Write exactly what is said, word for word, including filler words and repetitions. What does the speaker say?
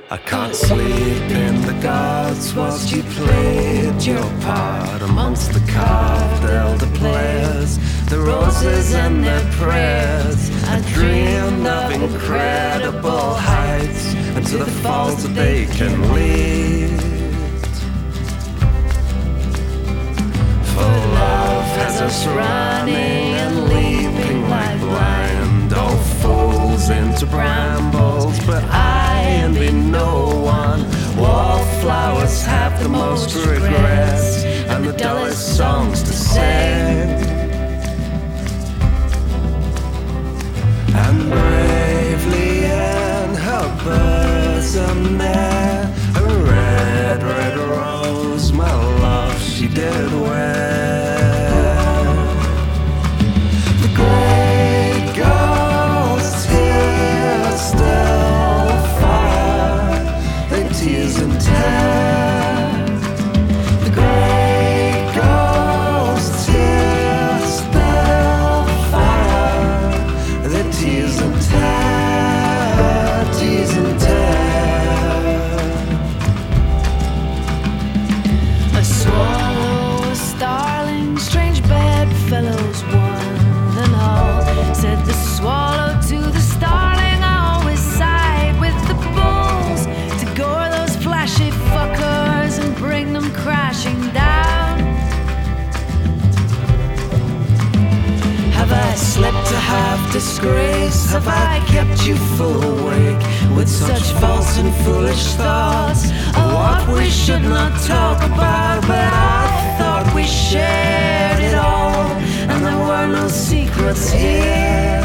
I can't sleep in the gods whilst you played your part amongst the carved elder players, the roses and their prayers. I dreamed of incredible heights and to the falls that they can lead. For love has us running and leaping like blind, all fools into brambles, but I envy no one. Wallflowers have the most regrets and the dullest songs to sing. And bravely in her bosom there, a red, red rose, my love, she did wear. The great ghost here still fire, they tease and tear. The great ghost here still fire, they tease and tear, tease and tear. A swallow, a starling, strange bedfellows, one and all. Said the swallow to the starling, I always side with the bulls, to gore those flashy fuckers and bring them crashing down. Have I slept to have disgrace? Have I kept you full awake with such false and foolish thoughts of what we should not talk about? But I thought we shared it all, and there were no secrets here.